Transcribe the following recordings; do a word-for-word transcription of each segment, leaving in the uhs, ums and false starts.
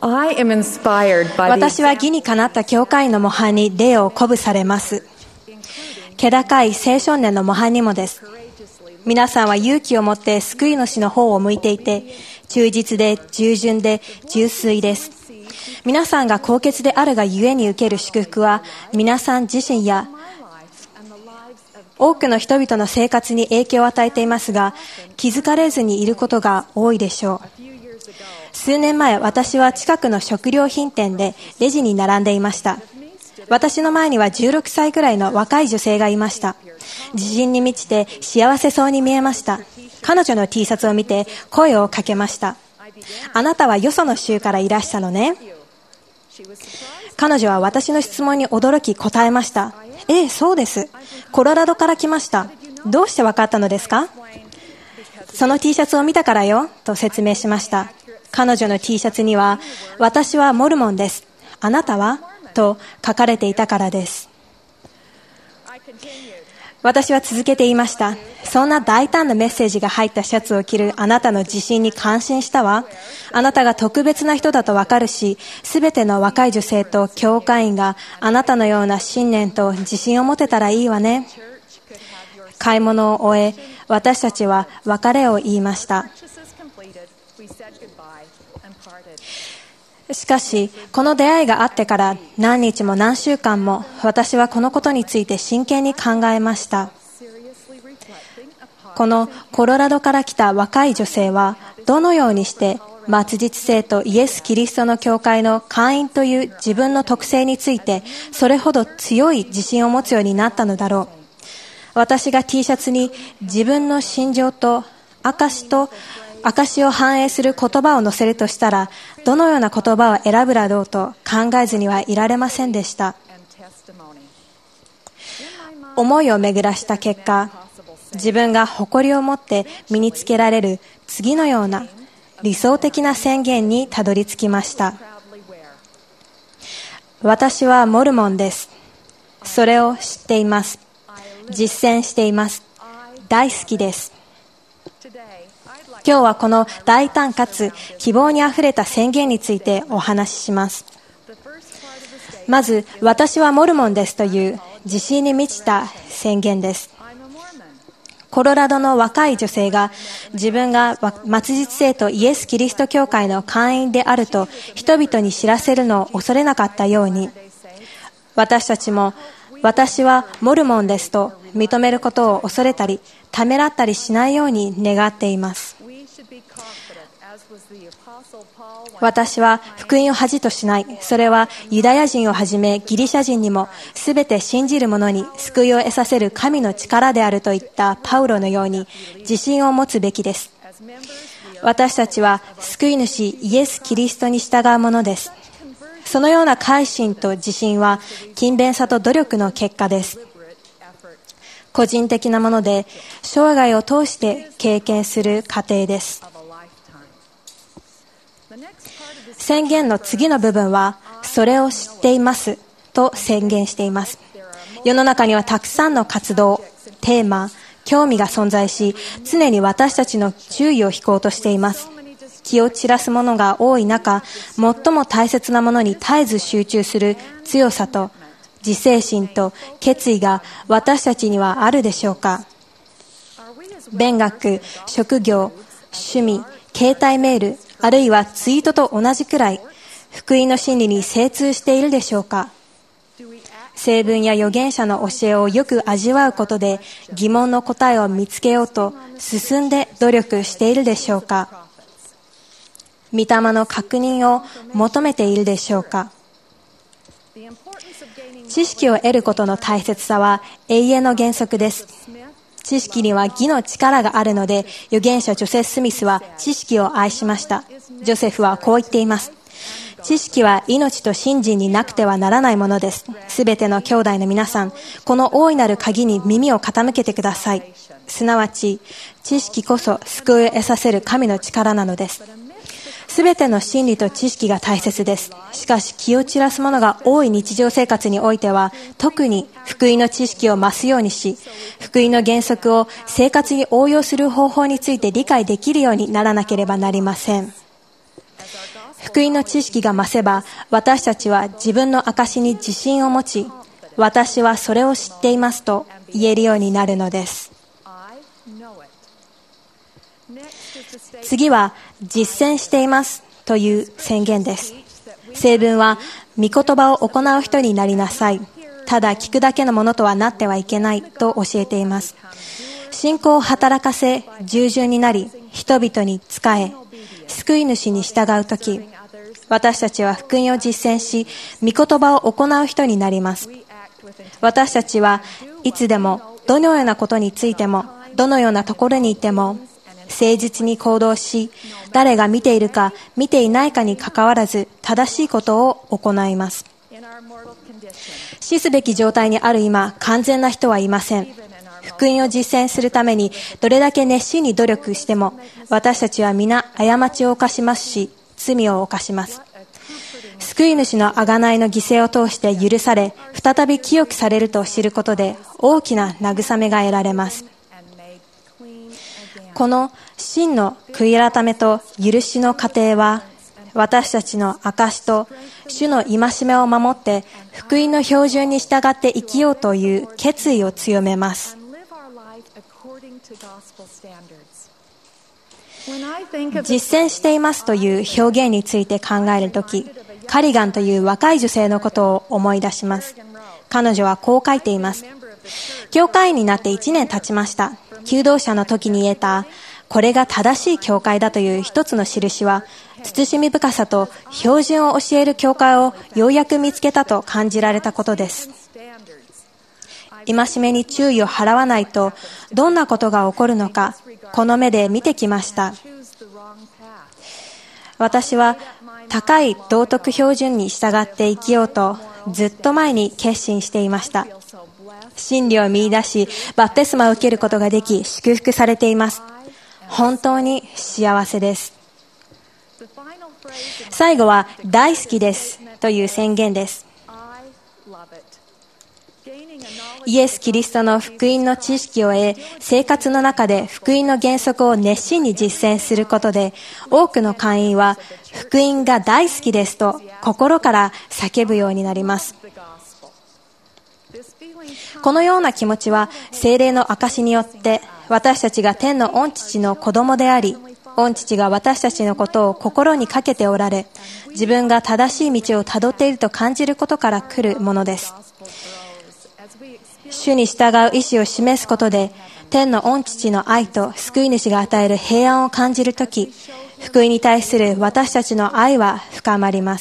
I am inspired by 私は義にかなった教会員の模範に霊を鼓舞されます。気高い青少年の模範にもです。皆さんは勇気を持って救い主の方を向いていて、忠実で従順で純粋です。皆さんが高潔であるがゆえに受ける祝福は、皆さん自身や多くの人々の生活に影響を与えていますが、気づかれずにいることが多いでしょう。数年前、私は近くの食料品店でレジに並んでいました。私の前にはじゅうろくさいくらいの若い女性がいました。自信に満ちて幸せそうに見えました。彼女の T シャツを見て声をかけました。あなたはよその州からいらしたのね。彼女は私の質問に驚き答えました。ええ、そうです。コロラドから来ました。どうしてわかったのですか？その T シャツを見たからよ、と説明しました。彼女の T シャツには、私はモルモンです。あなたは？と書かれていたからです。私は続けて言いました。そんな大胆なメッセージが入ったシャツを着るあなたの自信に感心したわ。あなたが特別な人だとわかるし、すべての若い女性と教会員があなたのような信念と自信を持てたらいいわね。買い物を終え、私たちは別れを言いました。しかし、この出会いがあってから何日も何週間も私はこのことについて真剣に考えました。このコロラドから来た若い女性はどのようにして末日生徒イエス・キリストの教会の会員という自分の特性についてそれほど強い自信を持つようになったのだろう。私が T シャツに自分の心情と証と証を反映する言葉を載せるとしたら、どのような言葉を選ぶだろうと考えずにはいられませんでした。思いを巡らした結果、自分が誇りを持って身につけられる次のような理想的な宣言にたどり着きました。私はモルモンです。それを知っています。実践しています。大好きです。今日はこの大胆かつ希望にあふれた宣言についてお話しします。まず、私はモルモンですという自信に満ちた宣言です。コロラドの若い女性が自分が末日生徒イエス・キリスト教会の会員であると人々に知らせるのを恐れなかったように、私たちも私はモルモンですと認めることを恐れたりためらったりしないように願っています。私は福音を恥としない。それはユダヤ人をはじめギリシャ人にもすべて信じる者に救いを得させる神の力であるといったパウロのように自信を持つべきです。私たちは救い主イエス・キリストに従うものです。そのような改心と自信は勤勉さと努力の結果です。個人的なもので生涯を通して経験する過程です。宣言の次の部分は、それを知っていますと宣言しています。世の中にはたくさんの活動、テーマ、興味が存在し、常に私たちの注意を引こうとしています。気を散らすものが多い中、最も大切なものに絶えず集中する強さと自制心と決意が私たちにはあるでしょうか。勉学、職業、趣味、携帯メール、あるいはツイートと同じくらい福音の真理に精通しているでしょうか。聖文や預言者の教えをよく味わうことで疑問の答えを見つけようと進んで努力しているでしょうか。御霊の確認を求めているでしょうか。知識を得ることの大切さは永遠の原則です。知識には義の力があるので、預言者ジョセフ・スミスは知識を愛しました。ジョセフはこう言っています。知識は命と信心になくてはならないものです。すべての兄弟の皆さん、この大いなる鍵に耳を傾けてください。すなわち、知識こそ救いを得させる神の力なのです。すべての真理と知識が大切です。しかし気を散らすものが多い日常生活においては、特に福音の知識を増すようにし、福音の原則を生活に応用する方法について理解できるようにならなければなりません。 福音の知識が増せば、私たちは自分の証に自信を持ち、私はそれを知っていますと言えるようになるのです。次は実践していますという宣言です。聖文は、御言葉を行う人になりなさい。ただ聞くだけのものとはなってはいけないと教えています。信仰を働かせ、従順になり、人々に仕え、救い主に従うとき、私たちは福音を実践し、御言葉を行う人になります。私たちはいつでも、どのようなことについても、どのようなところにいても、誠実に行動し、誰が見ているか見ていないかにかかわらず正しいことを行います。死すべき状態にある今、完全な人はいません。福音を実践するためにどれだけ熱心に努力しても、私たちは皆過ちを犯しますし、罪を犯します。救い主の贖いの犠牲を通して許され、再び清くされると知ることで大きな慰めが得られます。この真の悔い改めと許しの過程は、私たちの証と主の戒めを守って福音の標準に従って生きようという決意を強めます。実践していますという表現について考えるとき、カリガンという若い女性のことを思い出します。彼女はこう書いています。教会員になっていちねん経ちました。求道者の時に得た、これが正しい教会だという一つの印は、慎み深さと標準を教える教会をようやく見つけたと感じられたことです。戒めに注意を払わないと、どんなことが起こるのか、この目で見てきました。私は高い道徳標準に従って生きようと、ずっと前に決心していました。真理を見出し、バプテスマを受けることができ、祝福されています。本当に幸せです。最後は、大好きですという宣言です。イエス・キリストの福音の知識を得、生活の中で福音の原則を熱心に実践することで、多くの会員は福音が大好きですと心から叫ぶようになります。このような気持ちは聖霊の証によって私たちが天の御父の子供であり、御父が私たちのことを心にかけておられ、自分が正しい道をたどっていると感じることから来るものです。主に従う意志を示すことで、天の御父の愛と救い主が与える平安を感じるとき、福音に対する私たちの愛は深まります。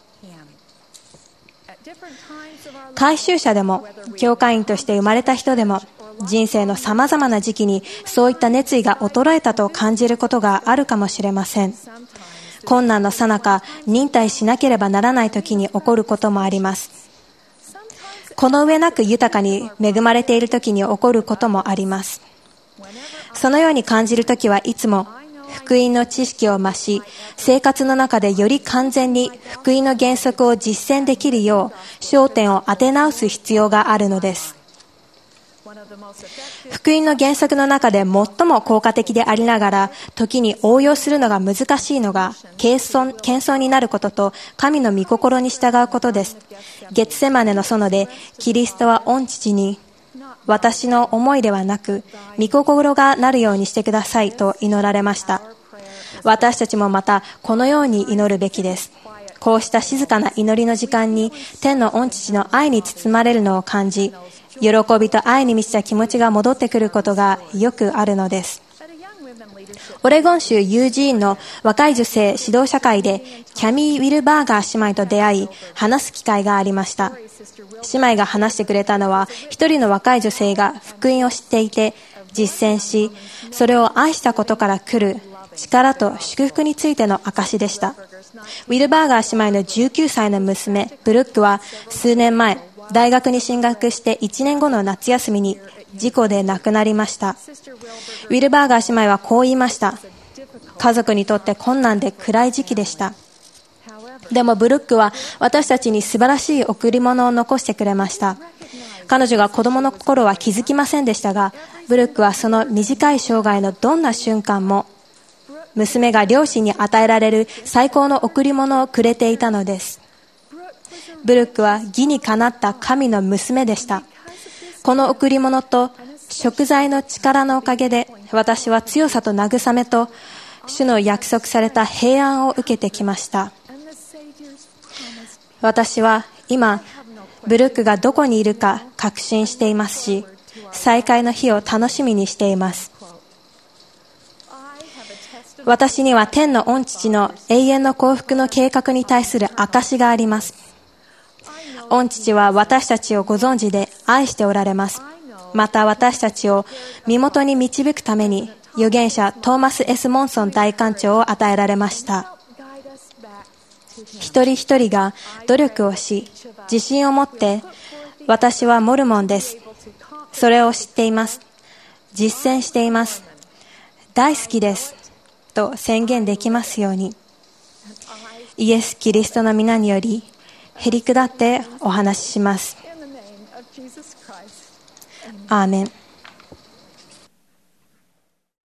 改宗者でも、教会員として生まれた人でも、人生の様々な時期にそういった熱意が衰えたと感じることがあるかもしれません。困難の最中、忍耐しなければならない時に起こることもあります。この上なく豊かに恵まれている時に起こることもあります。そのように感じる時はいつも福音の知識を増し、生活の中でより完全に福音の原則を実践できるよう焦点を当て直す必要があるのです。福音の原則の中で最も効果的でありながら、時に応用するのが難しいのが謙遜、謙遜になることと神の御心に従うことです。ゲツセマネの園でキリストは御父に、私の思いではなく御心がなるようにしてくださいと祈られました。私たちもまたこのように祈るべきです。こうした静かな祈りの時間に天の御父の愛に包まれるのを感じ、喜びと愛に満ちた気持ちが戻ってくることがよくあるのです。オレゴン州ユージーンの若い女性指導者会でキャミー・ウィルバーガー姉妹と出会い話す機会がありました。姉妹が話してくれたのは、一人の若い女性が福音を知っていて実践し、それを愛したことから来る力と祝福についての証でした。ウィルバーガー姉妹のじゅうきゅうさいの娘ブルックは数年前、大学に進学していちねんごの夏休みに事故で亡くなりました。ウィルバーガー姉妹はこう言いました。家族にとって困難で暗い時期でした。でもブルックは私たちに素晴らしい贈り物を残してくれました。彼女が子供の頃は気づきませんでしたが、ブルックはその短い生涯のどんな瞬間も娘が両親に与えられる最高の贈り物をくれていたのです。ブルックは義にかなった神の娘でした。この贈り物と贖罪の力のおかげで、私は強さと慰めと主の約束された平安を受けてきました。私は今ブルックがどこにいるか確信していますし、再会の日を楽しみにしています。私には天の御父の永遠の幸福の計画に対する証があります。御父は私たちをご存知で愛しておられます。また私たちを身元に導くために預言者トーマス・エス・モンソン大官長を与えられました。一人一人が努力をし、自信を持って、私はモルモンです、それを知っています、実践しています、大好きですと宣言できますように。イエス・キリストの皆によりへりくだってお話しします。アーメン。